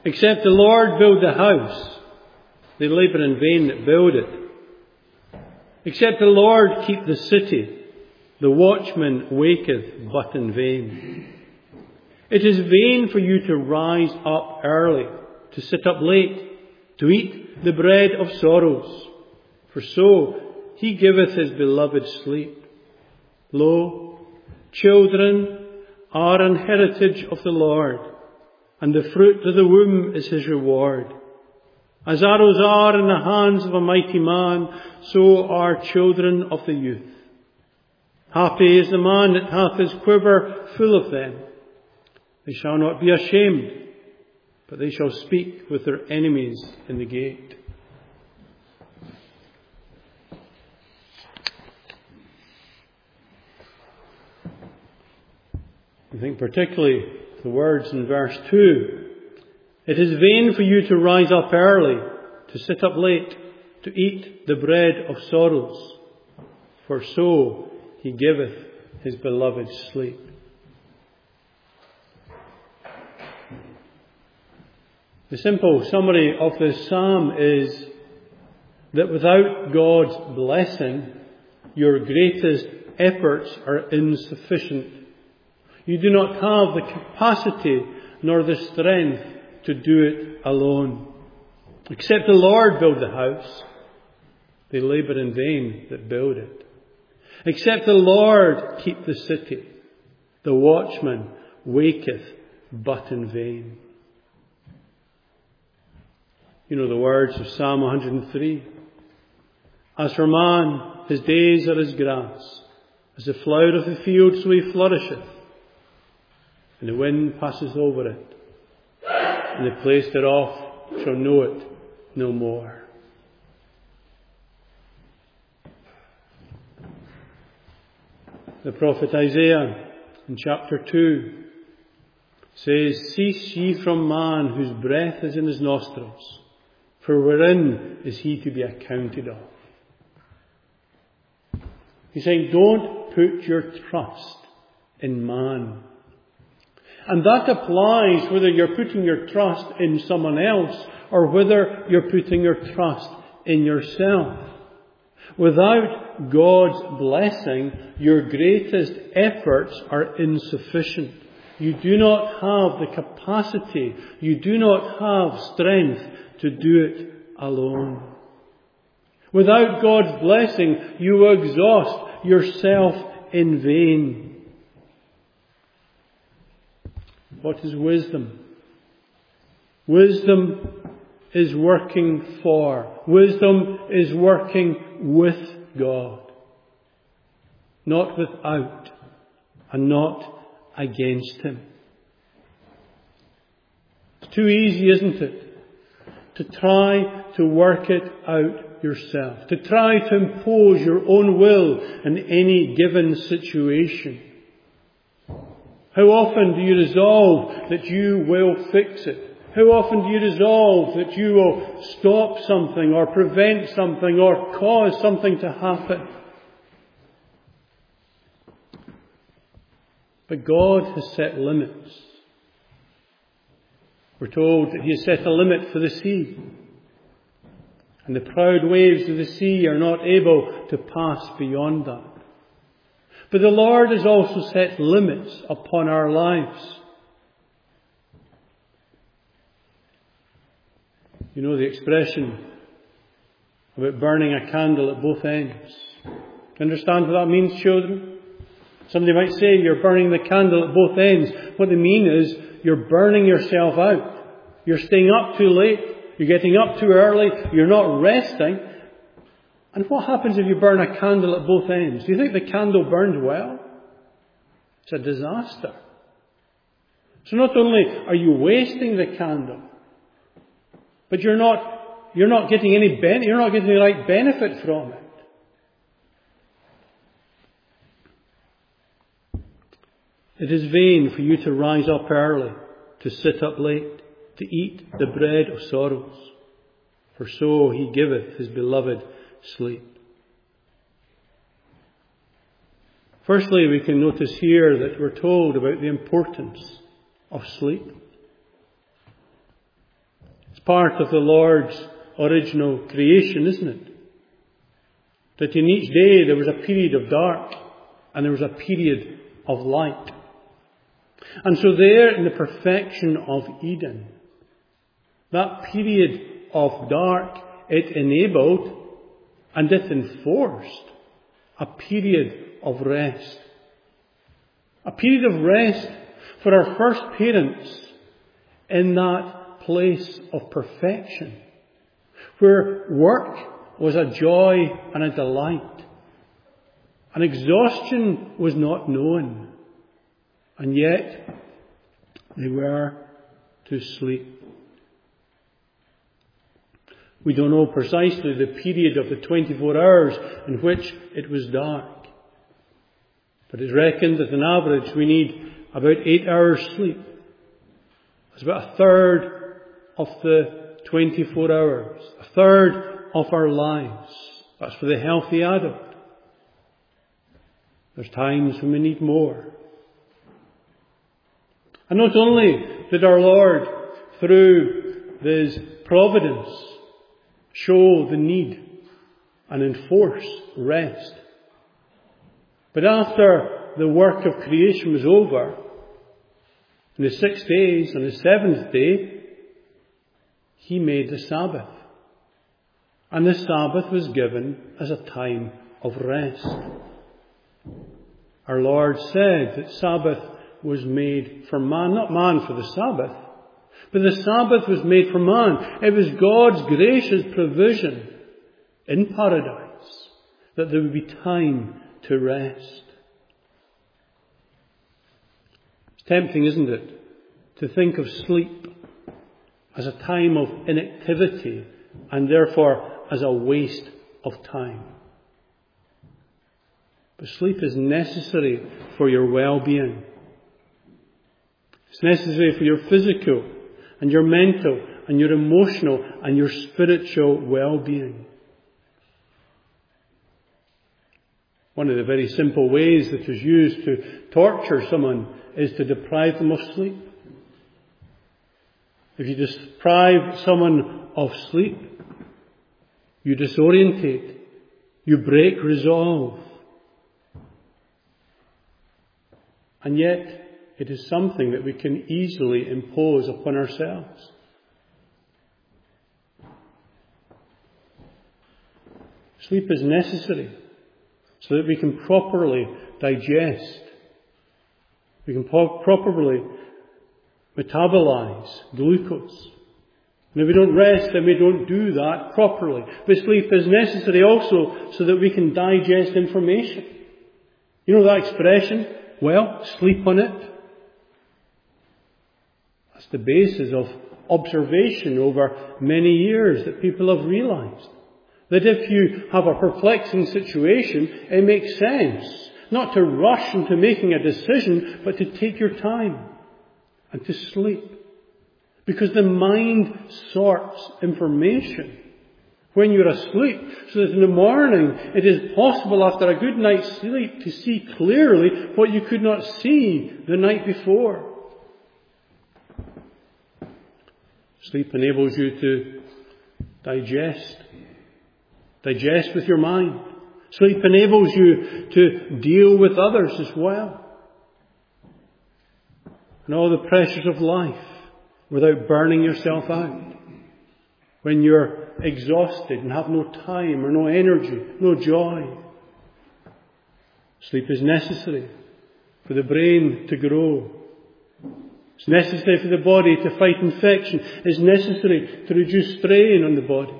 Except the Lord build the house, they labour in vain that build it. Except the Lord keep the city, the watchman waketh but in vain. It is vain for you to rise up early, to sit up late, to eat the bread of sorrows. For so he giveth his beloved sleep. Lo, children are an heritage of the Lord, and the fruit of the womb is his reward. As arrows are in the hands of a mighty man, so are children of the youth. Happy is the man that hath his quiver full of them. They shall not be ashamed, but they shall speak with their enemies in the gate. I think particularly the words in verse 2. It is vain for you to rise up early, to sit up late, to eat the bread of sorrows. For so he giveth his beloved sleep. The simple summary of this psalm is that without God's blessing, your greatest efforts are insufficient. You do not have the capacity nor the strength to do it alone. Except the Lord build the house, they labour in vain that build it. Except the Lord keep the city, the watchman waketh but in vain. You know the words of Psalm 103. As for man, his days are as grass, as the flower of the field, so he flourisheth. And the wind passes over it, and the place thereof shall know it no more. The prophet Isaiah in chapter 2 says, Cease ye from man whose breath is in his nostrils, for wherein is he to be accounted of? He's saying, don't put your trust in man. And that applies whether you're putting your trust in someone else or whether you're putting your trust in yourself. Without God's blessing, your greatest efforts are insufficient. You do not have the capacity, you do not have strength to do it alone. Without God's blessing, you will exhaust yourself in vain. What is wisdom? Wisdom is working for. Wisdom is working with God. Not without and not against Him. It's too easy, isn't it? To try to work it out yourself. To try to impose your own will in any given situation. How often do you resolve that you will fix it? How often do you resolve that you will stop something or prevent something or cause something to happen? But God has set limits. We're told that He has set a limit for the sea. And the proud waves of the sea are not able to pass beyond that. But the Lord has also set limits upon our lives. You know the expression about burning a candle at both ends. Do you understand what that means, children? Somebody might say you're burning the candle at both ends. What they mean is you're burning yourself out. You're staying up too late. You're getting up too early. You're not resting. And what happens if you burn a candle at both ends? Do you think the candle burns well? It's a disaster. So not only are you wasting the candle, but you're not getting you're not getting the right benefit from it. It is vain for you to rise up early, to sit up late, to eat the bread of sorrows. For so He giveth His beloved sleep. Firstly, we can notice here that we're told about the importance of sleep. part of the Lord's original creation, isn't it? That in each day there was a period of dark and there was a period of light. And so there in the perfection of Eden, that period of dark, it enabled and it enforced a period of rest. A period of rest for our first parents in that place of perfection, where work was a joy and a delight, and exhaustion was not known, and yet they were to sleep. We don't know precisely the period of the 24 hours in which it was dark, but it's reckoned that on average we need about 8 hours sleep. It's about a third of the 24 hours, a third of our lives. That's for the healthy adult. There's times when we need more. And not only did our Lord, through His providence, show the need and enforce rest, but after the work of creation was over, in the 6 days, on the 7th day, He made the Sabbath. And the Sabbath was given as a time of rest. Our Lord said that Sabbath was made for man, not man for the Sabbath, but the Sabbath was made for man. It was God's gracious provision in paradise that there would be time to rest. It's tempting, isn't it, to think of sleep as a time of inactivity and therefore as a waste of time. But sleep is necessary for your well-being. It's necessary for your physical and your mental and your emotional and your spiritual well-being. One of the very simple ways that is used to torture someone is to deprive them of sleep. If you deprive someone of sleep, you disorientate, you break resolve. And yet, it is something that we can easily impose upon ourselves. Sleep is necessary so that we can properly digest. We can properly metabolize glucose. And if we don't rest, then we don't do that properly. But sleep is necessary also so that we can digest information. You know that expression? Well, sleep on it. That's the basis of observation over many years that people have realized. That if you have a perplexing situation, it makes sense not to rush into making a decision, but to take your time and to sleep. Because the mind sorts information when you're asleep, so that in the morning it is possible after a good night's sleep to see clearly what you could not see the night before. Sleep enables you to digest with your mind. Sleep enables you to deal with others as well. And all the pressures of life without burning yourself out. When you're exhausted and have no time or no energy, no joy. Sleep is necessary for the brain to grow. It's necessary for the body to fight infection. It's necessary to reduce strain on the body.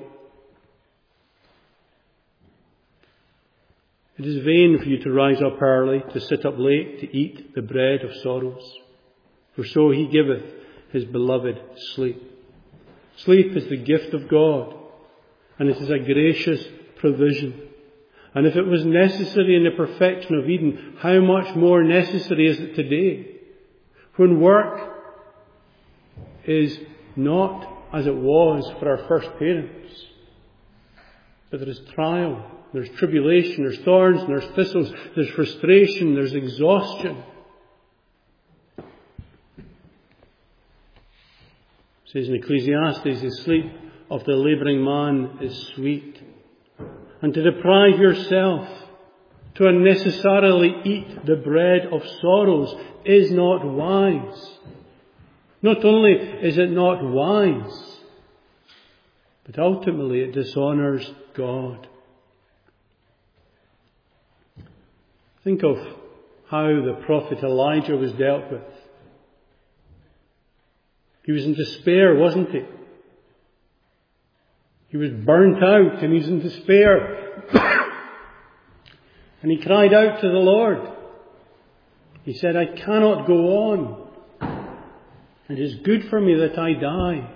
It is vain for you to rise up early, to sit up late, to eat the bread of sorrows. For so He giveth His beloved sleep. Sleep is the gift of God, and it is a gracious provision. And if it was necessary in the perfection of Eden, how much more necessary is it today? When work is not as it was for our first parents, but there is trial, there's tribulation, there's thorns, and there's thistles, there's frustration, there's exhaustion. It says in Ecclesiastes, the sleep of the labouring man is sweet. And to deprive yourself, to unnecessarily eat the bread of sorrows, is not wise. Not only is it not wise, but ultimately it dishonours God. Think of how the prophet Elijah was dealt with. He was in despair, wasn't he? He was burnt out and he's in despair. And he cried out to the Lord. He said, I cannot go on. It is good for me that I die.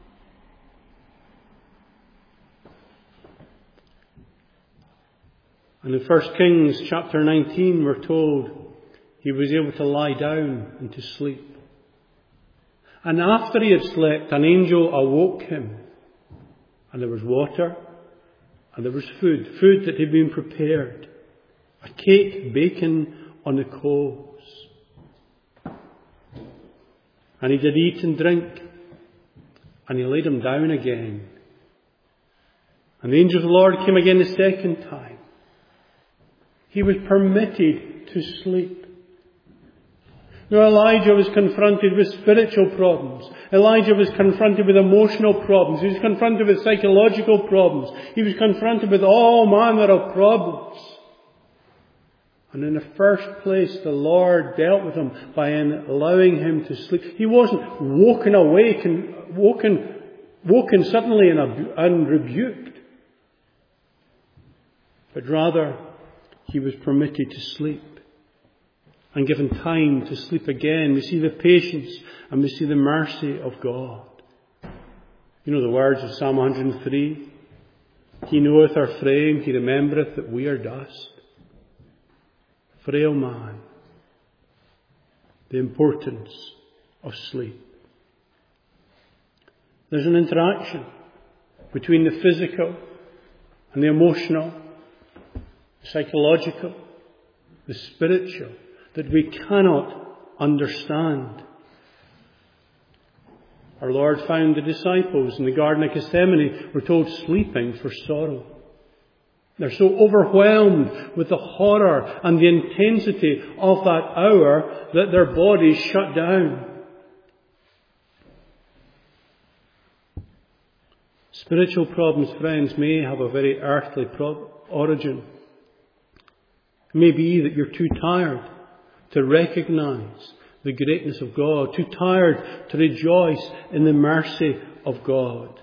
And in 1 Kings chapter 19 we're told he was able to lie down and to sleep. And after he had slept, an angel awoke him. And there was water and there was food that had been prepared. A cake baking on the coals. And he did eat and drink. And he laid him down again. And the angel of the Lord came again the second time. He was permitted to sleep. Now Elijah was confronted with spiritual problems. Elijah was confronted with emotional problems. He was confronted with psychological problems. He was confronted with all manner of problems. And in the first place, the Lord dealt with him by allowing him to sleep. He wasn't woken awake and woken suddenly and unrebuked. But rather, he was permitted to sleep and given time to sleep again. We see the patience and we see the mercy of God. You know the words of Psalm 103. He knoweth our frame, he remembereth that we are dust. Frail man. The importance of sleep. There's an interaction between the physical and the emotional, the psychological, the spiritual, that we cannot understand. Our Lord found the disciples in the Garden of Gethsemane, we're told, sleeping for sorrow. They're so overwhelmed with the horror and the intensity of that hour that their bodies shut down. Spiritual problems, friends, may have a very earthly origin. It may be that you're too tired to recognize the greatness of God, too tired to rejoice in the mercy of God.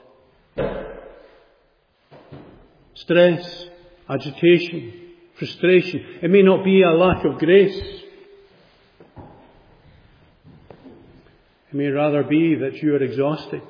Stress, agitation, frustration. It may not be a lack of grace. It may rather be that you are exhausted.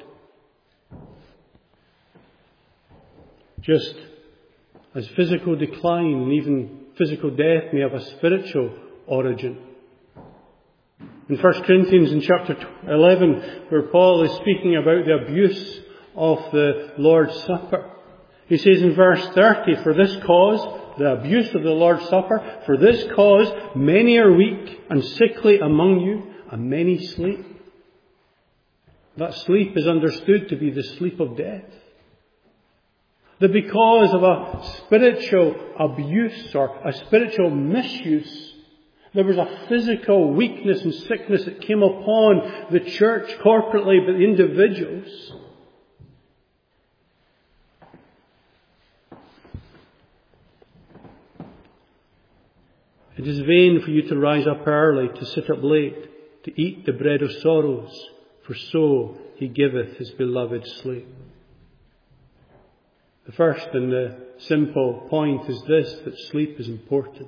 Just as physical decline and even physical death may have a spiritual origin. In 1 Corinthians in chapter 11, where Paul is speaking about the abuse of the Lord's Supper, he says in verse 30, for this cause, the abuse of the Lord's Supper, for this cause many are weak and sickly among you, and many sleep. That sleep is understood to be the sleep of death. That because of a spiritual abuse or a spiritual misuse, there was a physical weakness and sickness that came upon the church corporately, but individuals. It is vain for you to rise up early, to sit up late, to eat the bread of sorrows, for so he giveth his beloved sleep. The first and the simple point is this, that sleep is important.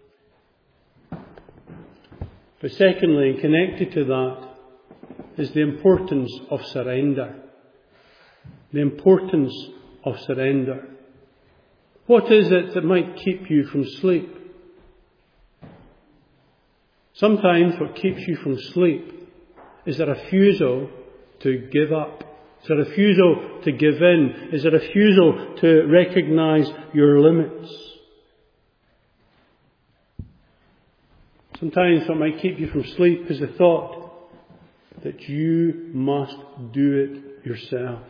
But secondly, and connected to that, is the importance of surrender. The importance of surrender. What is it that might keep you from sleep? Sometimes what keeps you from sleep is a refusal to give up. It's a refusal to give in. It's a refusal to recognize your limits. Sometimes what might keep you from sleep is the thought that you must do it yourself.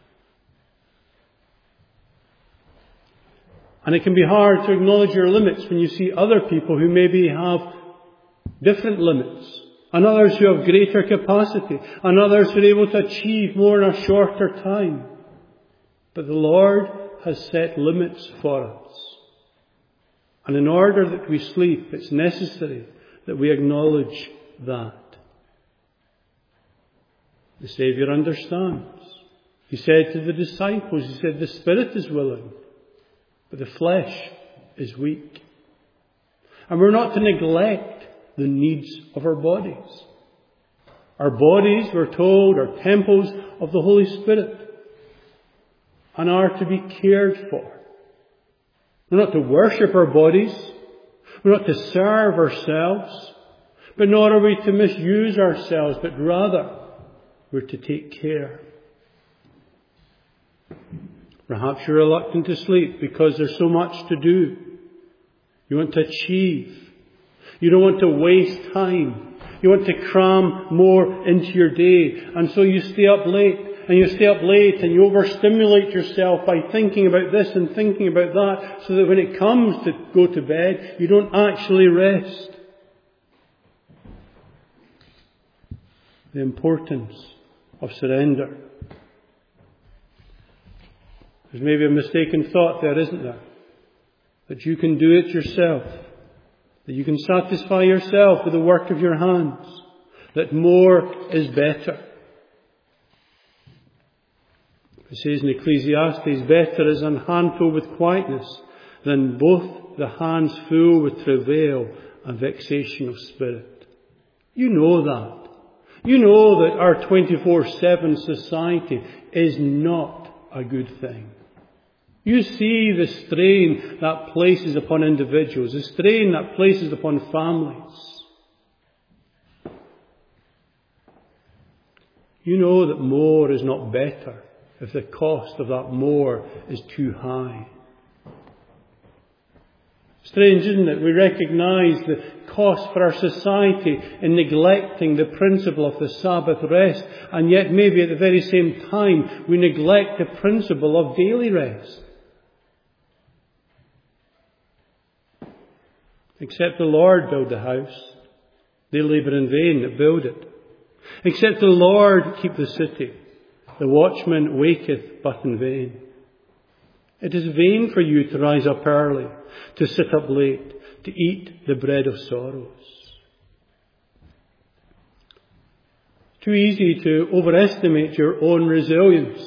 And it can be hard to acknowledge your limits when you see other people who maybe have different limits, and others who have greater capacity, and others who are able to achieve more in a shorter time. But the Lord has set limits for us. And in order that we sleep, it's necessary that we acknowledge that. The Saviour understands. He said to the disciples, He said, the spirit is willing, but the flesh is weak. And we're not to neglect the needs of our bodies. Our bodies, we're told, are temples of the Holy Spirit and are to be cared for. We're not to worship our bodies. We're not to serve ourselves. But nor are we to misuse ourselves, but rather we're to take care. Perhaps you're reluctant to sleep because there's so much to do. You want to achieve. You don't want to waste time. You want to cram more into your day. And so you stay up late. And you stay up late and you overstimulate yourself by thinking about this and thinking about that, so that when it comes to go to bed, you don't actually rest. The importance of surrender. There's maybe a mistaken thought there, isn't there? That you can do it yourself. That you can satisfy yourself with the work of your hands. That more is better. It says in Ecclesiastes, better is an handful with quietness than both the hands full with travail and vexation of spirit. You know that. You know that our 24/7 society is not a good thing. You see the strain that places upon individuals, the strain that places upon families. You know that more is not better if the cost of that more is too high. Strange, isn't it? We recognise the cost for our society in neglecting the principle of the Sabbath rest, and yet maybe at the very same time we neglect the principle of daily rest. Except the Lord build the house, they labour in vain that build it. Except the Lord keep the city, the watchman waketh but in vain. It is vain for you to rise up early, to sit up late, to eat the bread of sorrows. Too easy to overestimate your own resilience,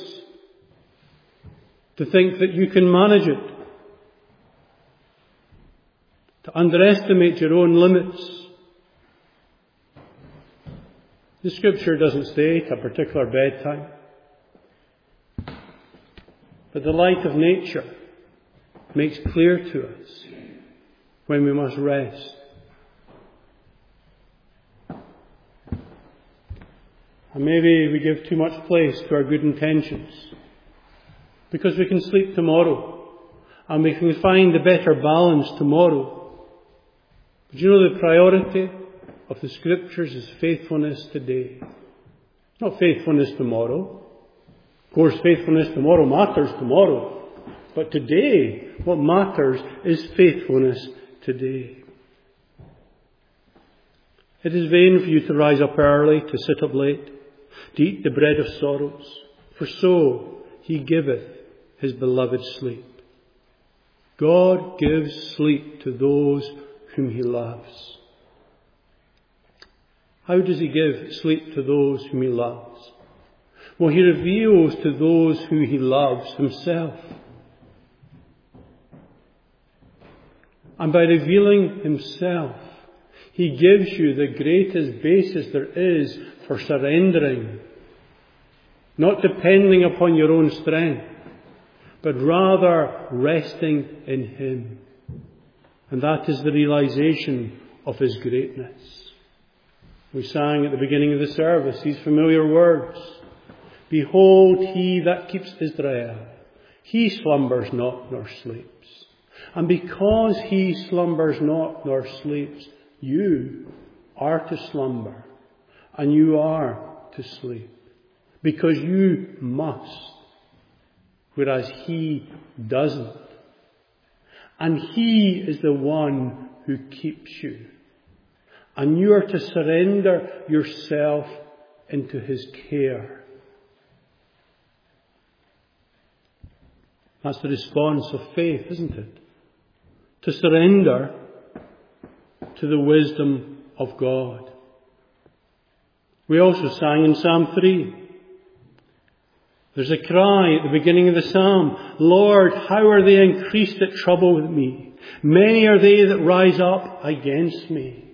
to think that you can manage it, to underestimate your own limits. The Scripture doesn't state a particular bedtime, but the light of nature makes clear to us when we must rest. And maybe we give too much place to our good intentions, because we can sleep tomorrow and we can find a better balance tomorrow. But you know, the priority of the Scriptures is faithfulness today, not faithfulness tomorrow. Of course, faithfulness tomorrow matters tomorrow. But today, what matters is faithfulness today. It is vain for you to rise up early, to sit up late, to eat the bread of sorrows. For so He giveth His beloved sleep. God gives sleep to those whom He loves. How does He give sleep to those whom He loves? Well, He reveals to those who He loves Himself. And by revealing Himself, He gives you the greatest basis there is for surrendering. Not depending upon your own strength, but rather resting in Him. And that is the realization of His greatness. We sang at the beginning of the service these familiar words. Behold, He that keeps Israel, He slumbers not nor sleeps. And because He slumbers not nor sleeps, you are to slumber and you are to sleep, because you must, whereas He doesn't. And He is the one who keeps you. And you are to surrender yourself into His care. That's the response of faith, isn't it? To surrender to the wisdom of God. We also sang in Psalm 3. There's a cry at the beginning of the psalm, Lord, how are they increased that trouble with me? Many are they that rise up against me.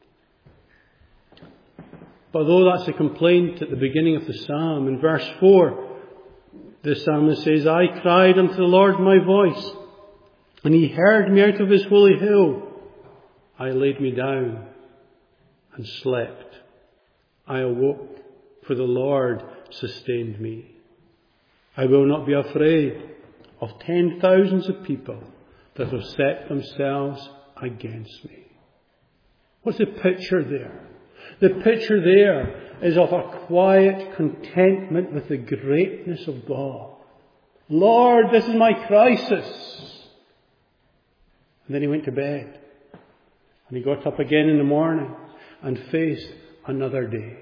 But though that's a complaint at the beginning of the psalm, in verse 4, the psalmist says, I cried unto the Lord my voice, and He heard me out of His holy hill. I laid me down and slept. I awoke, for the Lord sustained me. I will not be afraid of 10,000s of people that have set themselves against me. What's the picture there? The picture there is of a quiet contentment with the greatness of God. Lord, this is my crisis. And then he went to bed. And he got up again in the morning and faced another day.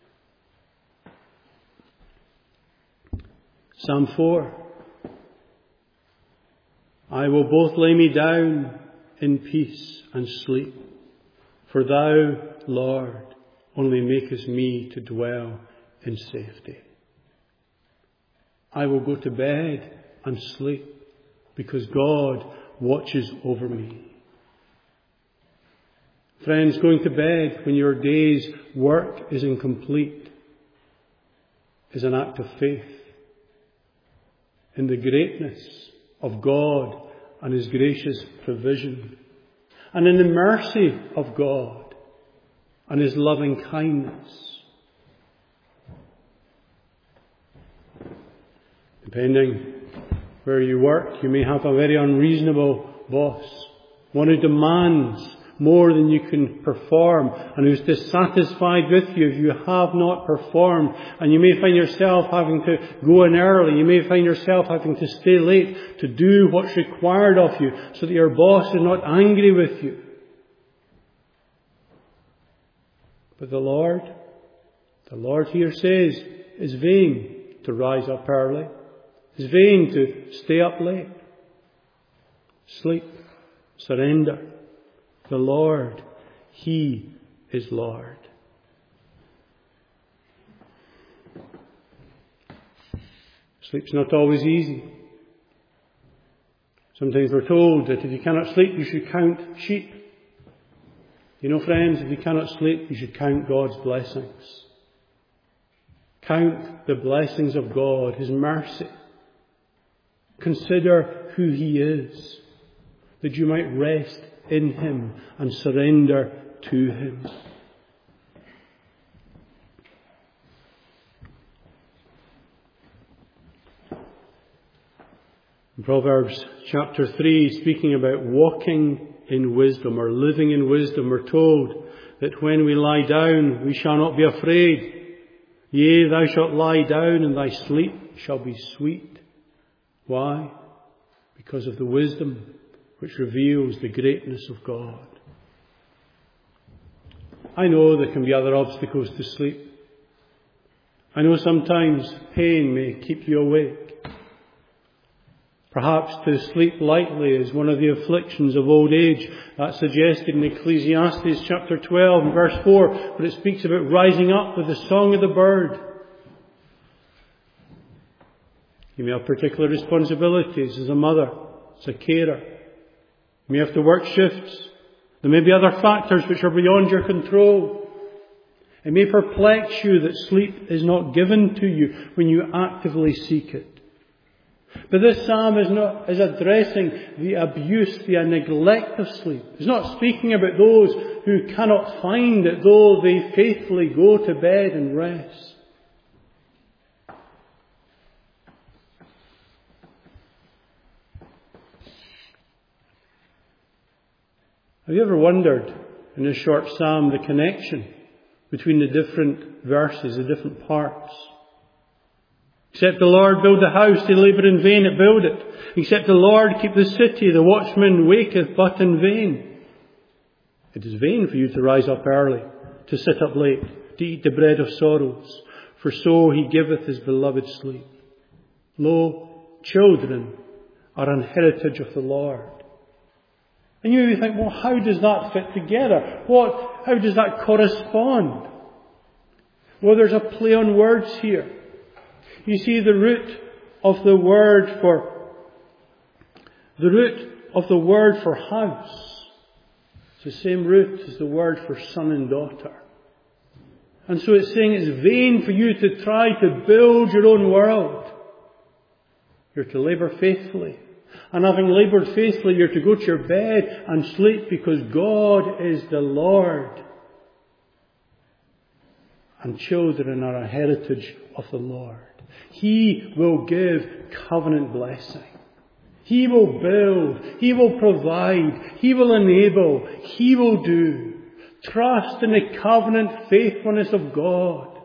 Psalm 4. I will both lay me down in peace and sleep, for Thou, Lord, only makest me to dwell in safety. I will go to bed and sleep, because God watches over me. Friends, going to bed when your day's work is incomplete is an act of faith in the greatness of God and His gracious provision, and in the mercy of God and His loving kindness. Depending where you work, you may have a very unreasonable boss, one who demands more than you can perform, and who's dissatisfied with you if you have not performed. And you may find yourself having to go in early. You may find yourself having to stay late to do what's required of you, so that your boss is not angry with you. But the Lord here says, it's vain to rise up early. It's vain to stay up late. Sleep. Surrender. The Lord, He is Lord. Sleep's not always easy. Sometimes we're told that if you cannot sleep, you should count sheep. You know, friends, if you cannot sleep, you should count God's blessings. Count the blessings of God, His mercy. Consider who He is, that you might rest in Him and surrender to Him. In Proverbs chapter 3, speaking about walking in wisdom or living in wisdom, we're told that when we lie down, we shall not be afraid. Yea, thou shalt lie down, and thy sleep shall be sweet. Why? Because of the wisdom which reveals the greatness of God. I know there can be other obstacles to sleep. I know sometimes pain may keep you awake. Perhaps to sleep lightly is one of the afflictions of old age. That's suggested in Ecclesiastes chapter 12 and verse 4, where it speaks about rising up with the song of the bird. You may have particular responsibilities as a mother, as a carer. You may have to work shifts. There may be other factors which are beyond your control. It may perplex you that sleep is not given to you when you actively seek it. But this psalm is addressing the abuse, the neglect of sleep. It's not speaking about those who cannot find it, though they faithfully go to bed and rest. Have you ever wondered, in this short psalm, the connection between the different verses, the different parts. Except the Lord build the house, they labour in vain that build it. Except the Lord keep the city, the watchman waketh but in vain. It is vain for you to rise up early, to sit up late, to eat the bread of sorrows, for so he giveth his beloved sleep. Lo, children are an heritage of the Lord. And you think, well, how does that fit together? How does that correspond? Well, there's a play on words here. You see, the root of the word for house, it's the same root as the word for son and daughter. And so it's saying it's vain for you to try to build your own world. You're to labour faithfully. And having laboured faithfully, you're to go to your bed and sleep because God is the Lord. And children are a heritage of the Lord. He will give covenant blessing. He will build. He will provide. He will enable. He will do. Trust in the covenant faithfulness of God.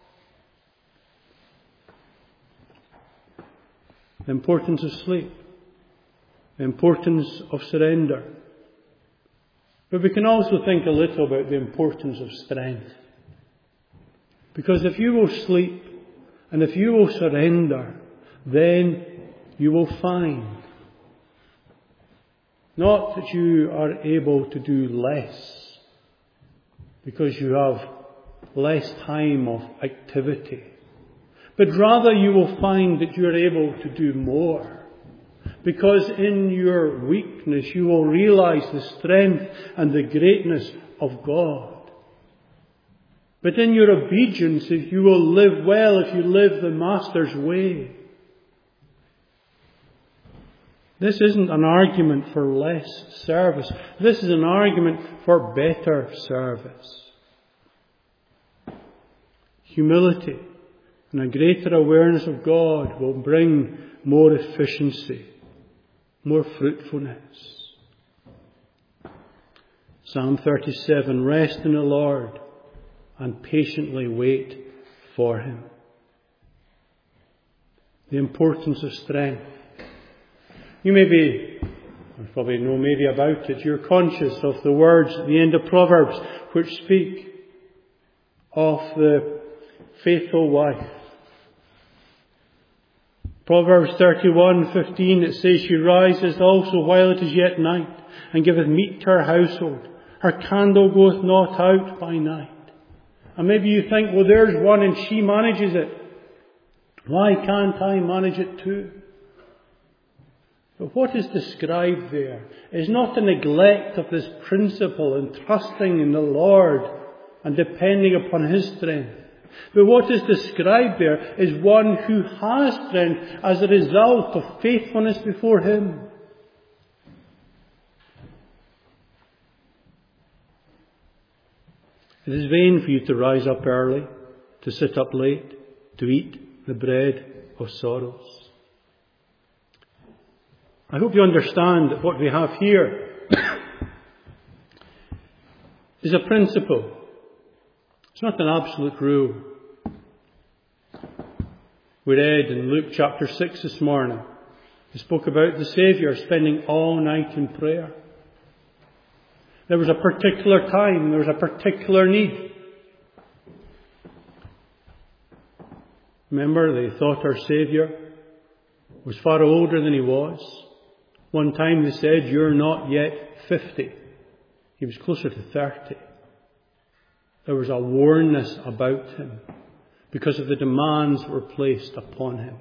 The importance of sleep. The importance of surrender. But we can also think a little about the importance of strength. Because if you will sleep and if you will surrender, then you will find not that you are able to do less because you have less time of activity, but rather you will find that you are able to do more. Because in your weakness you will realize the strength and the greatness of God. But in your obedience, if you will live well, if you live the Master's way. This isn't an argument for less service. This is an argument for better service. Humility and a greater awareness of God will bring more efficiency, more fruitfulness. Psalm 37, rest in the Lord and patiently wait for Him. The importance of strength. You probably know maybe about it, you're conscious of the words at the end of Proverbs which speak of the faithful wife. Proverbs 31:15, it says, she rises also while it is yet night, and giveth meat to her household. Her candle goeth not out by night. And maybe you think, well, there's one and she manages it. Why can't I manage it too? But what is described there is not the neglect of this principle and trusting in the Lord and depending upon His strength. But what is described there is one who has strength as a result of faithfulness before Him. It is vain for you to rise up early, to sit up late, to eat the bread of sorrows. I hope you understand that what we have here is a principle. It's not an absolute rule. We read in Luke chapter 6 this morning. He spoke about the Saviour spending all night in prayer. There was a particular time, there was a particular need. Remember, they thought our Saviour was far older than He was. One time they said, you're not yet 50. He was closer to 30. There was a wornness about Him because of the demands that were placed upon Him.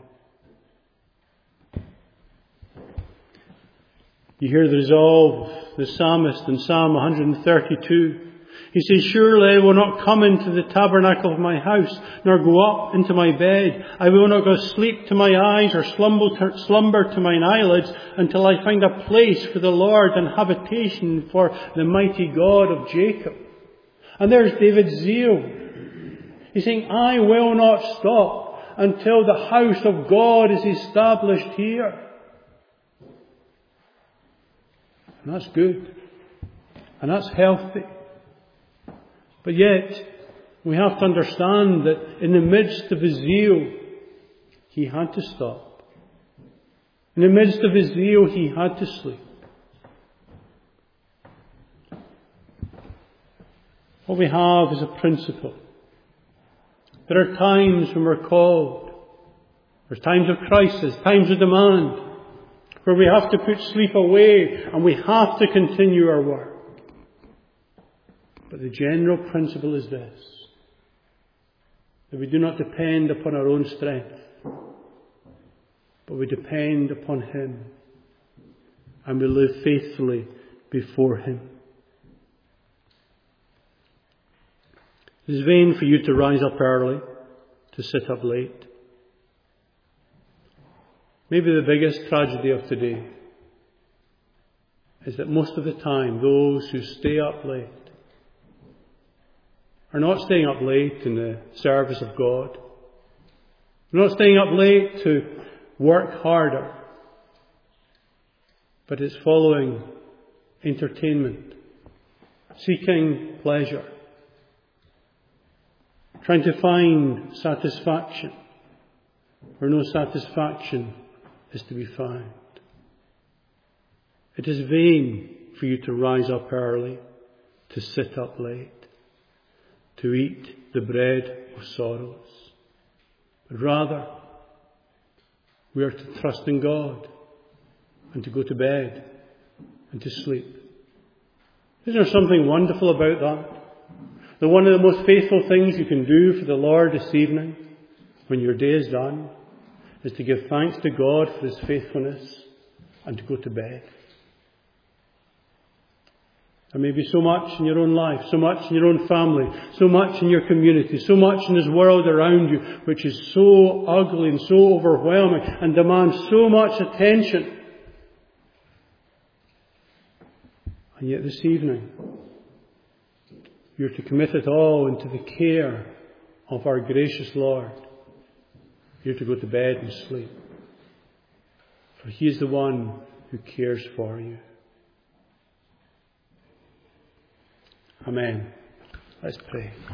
You hear the resolve of the psalmist in Psalm 132. He says, surely I will not come into the tabernacle of my house, nor go up into my bed. I will not go sleep to my eyes, or slumber to mine eyelids, until I find a place for the Lord and habitation for the mighty God of Jacob. And there's David's zeal. He's saying, I will not stop until the house of God is established here. And that's good. And that's healthy. But yet, We have to understand that in the midst of his zeal, he had to stop. In the midst of his zeal, he had to sleep. What we have is a principle. There are times when we're called. There's times of crisis, times of demand, where we have to put sleep away and we have to continue our work. But the general principle is this: that we do not depend upon our own strength, but we depend upon him, and we live faithfully before him. It is vain for you to rise up early, to sit up late. Maybe the biggest tragedy of today is that most of the time those who stay up late are not staying up late in the service of God. They're not staying up late to work harder, but it's following entertainment, seeking pleasure, trying to find satisfaction where no satisfaction is to be found. It is vain for you to rise up early, to sit up late, to eat the bread of sorrows. But rather, we are to trust in God and to go to bed and to sleep. Isn't there something wonderful about that? That one of the most faithful things you can do for the Lord this evening, when your day is done, is to give thanks to God for his faithfulness and to go to bed. There may be so much in your own life, so much in your own family, so much in your community, so much in this world around you, which is so ugly and so overwhelming and demands so much attention. And yet this evening, you're to commit it all into the care of our gracious Lord. You're to go to bed and sleep, for he is the one who cares for you. Amen. Let's pray.